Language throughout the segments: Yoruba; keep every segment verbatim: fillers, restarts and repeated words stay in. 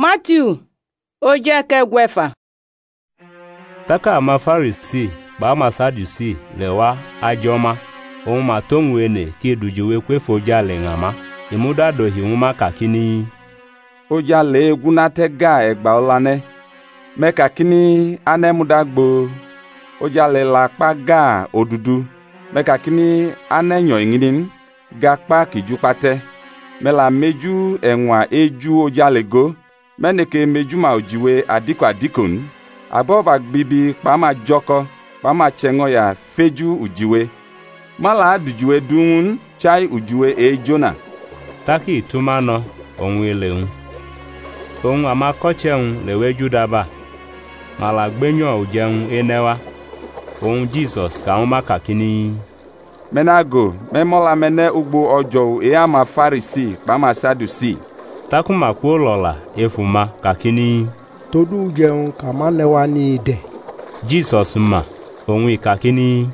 Matthew oje kegwefa. Taka ma Farisi ba ma Sadusi lewa ajoma ohun ma tonwene ki dujuwe kwefoja le ngama imuda do hiuma kakini oja le gunate ga egba olane me kakini ane mudagbo oja le la pa ga odudu me kakini ane nyo nginin ga pa kijupate me la meju enwa eju oja lego meneke meju ma ojiwe adiko adikon aboba gbibi pama joko pama chengo ya feju ujiwe mala adujuwe dunun chai ujiwe e jona taki tumano onweleun ohun amakocheun lewe judaba mala gbenyo ujeun enewa ohun Jesus ka uma kakini menago memola mene ugbo ojo e ama Farisi pama Sadusi takuma kuolola efuma kakini todu jeun kama newa ni ide Jesus ma ohun kakini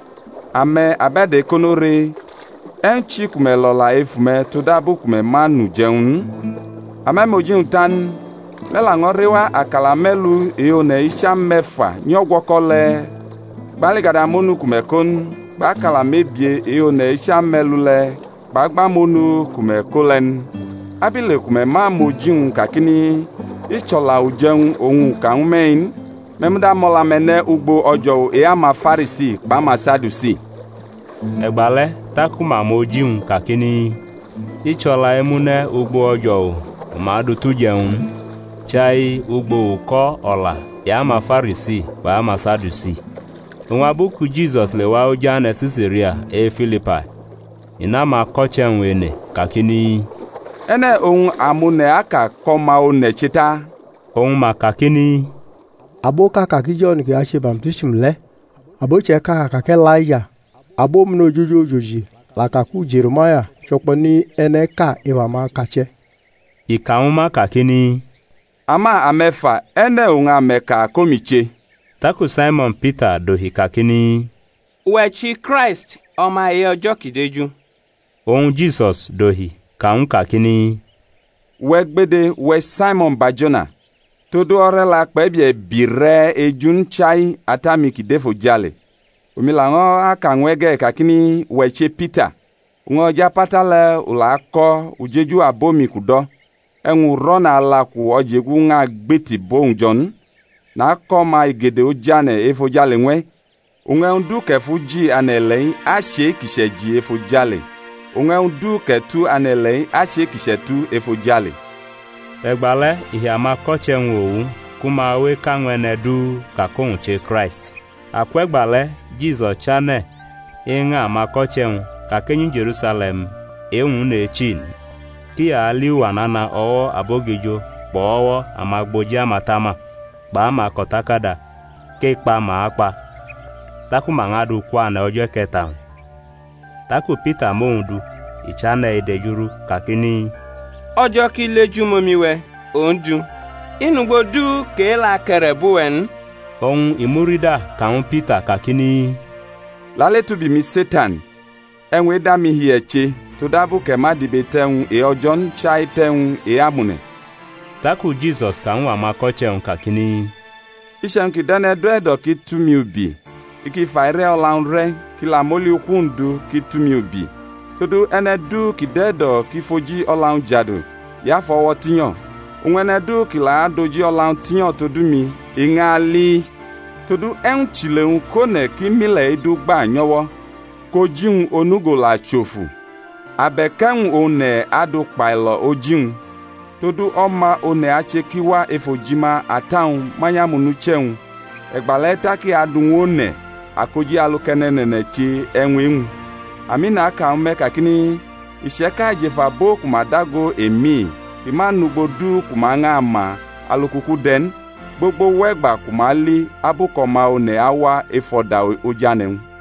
ame abede konore enchi kumelola efume todabu kume manu jeun ame mojin tan mela ngorewa akala melu eone isha mefa nyogwokole baligada monu kumekon bakala mebie eone isha melule bagba monu kumekolen abile kume ma mojin kakini ichola ujeun ohun kaumein memda mola mene ugbo ojo e ama Farisi pama Sadusi egbale takuma mojin kakini ichola emune ugbo ojo ma du tujeun chai ugbo uko ola ya ama Farisi ba ama Sadusi nwa buku Jesus lewa oja na Caesarea e Philippi ina ma kochen wene kakini ene ohun amune aka koma one chita ohun ma kakini aboka kaki John ki ashe baptism le abo cheka kake Elijah abo mno jojo joji la kaku Jeremiah choponi eneka ewama kache ikauma kakini ama amefa ene ohun ameka komiche taku Simon Peter do hikakini wechi Christ oma e ojo kideju ohun Jesus dohi kaun kakini wegbede we Simon Bajona todo ore la pebie bire ejun chai atami kidefo jale omilango akanwege kakini weche Peter ngo japata le ulako ujeju abomi kudo enwu rona ala ku ojegu nga gbeti bonjon na koma igede ojane efo jale nwe unwe undu kefuji anele ashe kisheji efo jale unwe undu ketu anele ashe kishetu efo jale egbale ihe amakoche nwowu kuma we kanwene du kakonche Christ akwegbale Jesus chane inga amakoche kakenyu Jerusalem ehun na echin ki aliwa nana owo abogejo bowo amagboji amatama ba ma kotakada ke pa ma apa takuma ngadu kwa na ojo keta taku Peter mondu ichana edejuru kakini ojo ki leju momiwe ondu inugbo du ke la kere buwen ohun imurida kaun Peter kakini lale tu bi mi Satan enwe da mi hieche to dabu ke madibeten e ojon chai ten e amune taku Jesus kaun amakoche un kakini ishanki dane dredo ki tumi ubi iki faire olanre ki la moli okundu ki tumi ubi todo ene du ki dedo ki foji olan jado ya fowo tinyo unwene du ki la doji olan tinyo todumi ingali todo en chileun kone ki mile edu gba nyowo kojin onugo la chofu abekan one adu pailo ojin todo oma one achekiwa efojima ataun manya munucheun egbaleta ki adun one akoji alukenene chi enwenu amina ka mme kakini isheka jefa bo kumadago emi imanu bodu kumanga ama alukuku den gbogbo wegba kumali abukoma one awa efoda ojanen